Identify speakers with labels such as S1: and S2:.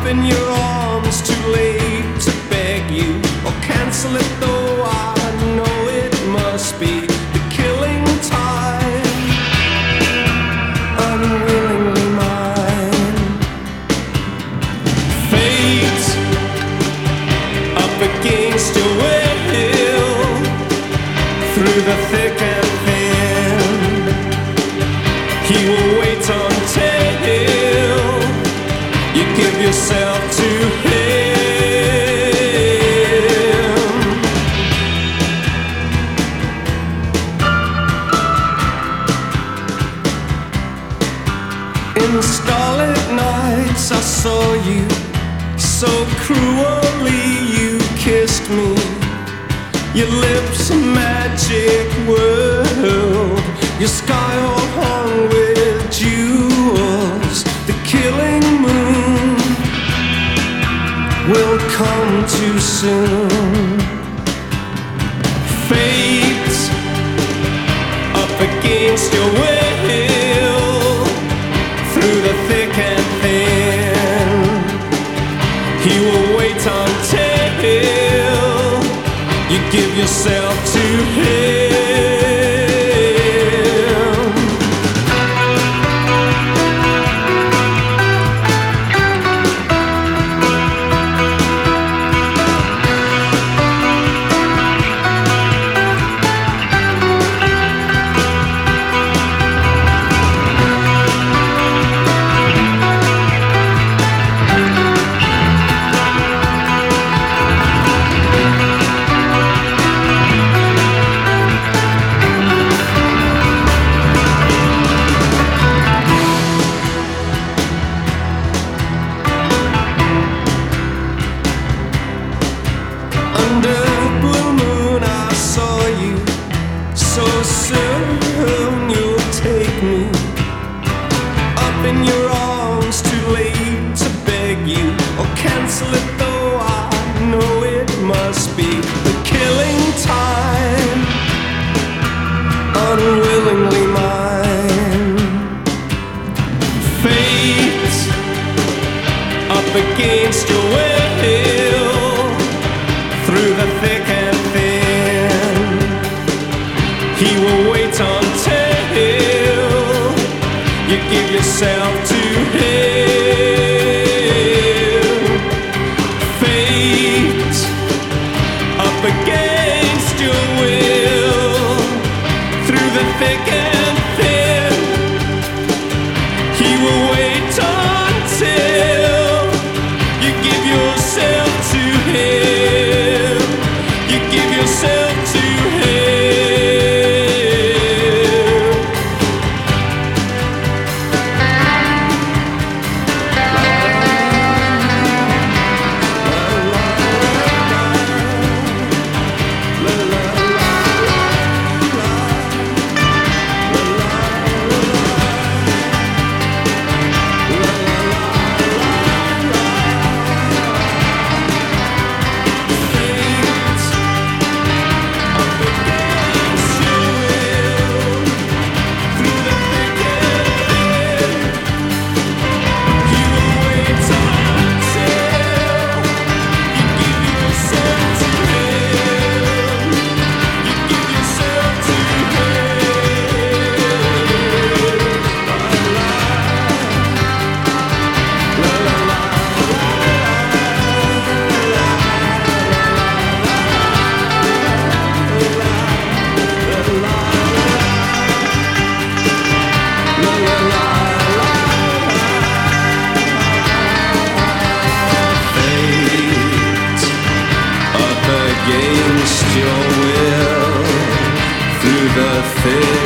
S1: in your arms, too late to beg you or cancel it, though I know it must be the killing time, unwillingly mine. Fate up against your will, through the thick and thin, he will wait until you give yourself to him. In starlit nights I saw you, so cruelly you kissed me. Your lips a magic world, your sky all hung with jewels. The killing moon will come too soon. Fate up against your will, through the thick and thin, he will wait until you give yourself to him. Under blue moon I saw you, so soon you'll take me up in your arms, too late to beg you or cancel it, though I know it must be the killing time, unwillingly mine. Fate up against your will, through the thick and thin, he will wait until you give yourself to him. Fate up against your will, through the thick and thin, he will wait until you give yourself to him. You give yourself to him. Against your will, through the thick